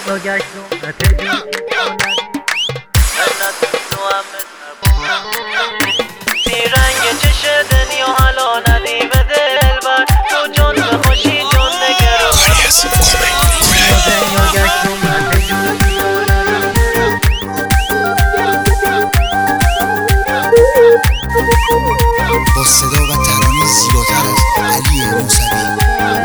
رنگ چش دنیا حالا ندیم دلبر تو جان بخوشی جان نگرو با صدا و ترانه زیباتر از علی موسوی.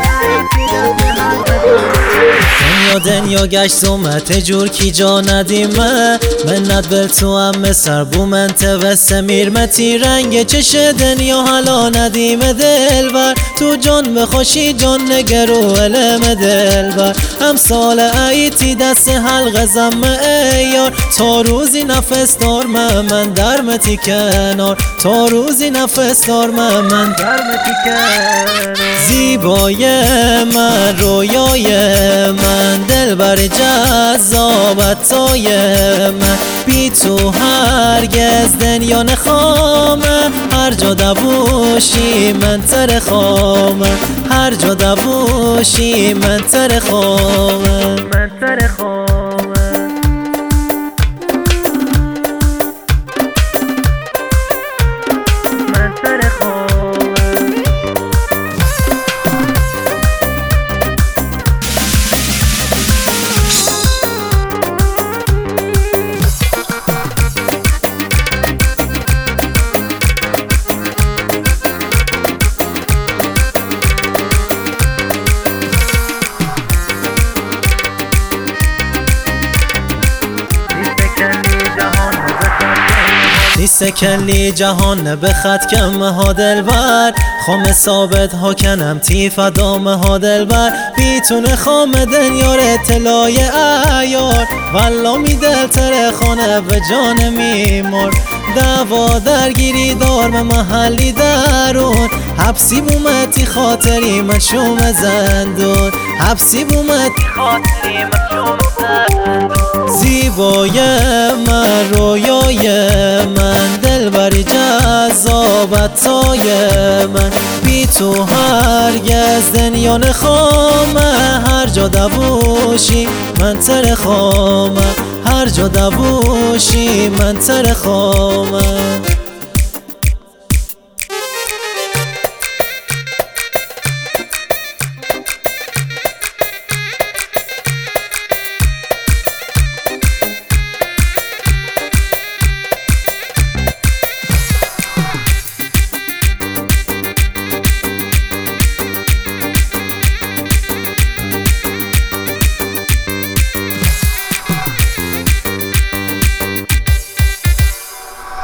دنیا گشت اومد جور کی جا ندیمه منت بر تو هم سر بو من توسمیر متی رنگ چش دنیا حالا ندیم دلبر تو جان بخوشی جان نگرو علم دلبر هم سال عیدی دست حلق زم ایار تا روزی نفس دار من در متی کنار تا روزی نفس دار من در متی کنار زیبای من رویای من دلبر جذابتای من بی تو هرگز دنیا نخوامه هر جا دبوشی من تر خامه هر جا دبوشی من تر خامه من تر خامه من تر خامه نیست کلی جهان به خط کم ها دلبر خام ثابت ها کنم تی فدامه ها دلبر بیتونه خام دنیار اطلاع ایار والا می دل تر خانه به جان میمار دعوا درگیری دار به محلی درون حبسی بومتی خاطری مشوم زندون حبسی بومتی خاطری مشوم زندون زیبای من رویای من دلبر جذابتای من بی تو هرگز دنیا نخوامه هر جا دبوشی من تر خامه هر جا دبوشی من تر خامه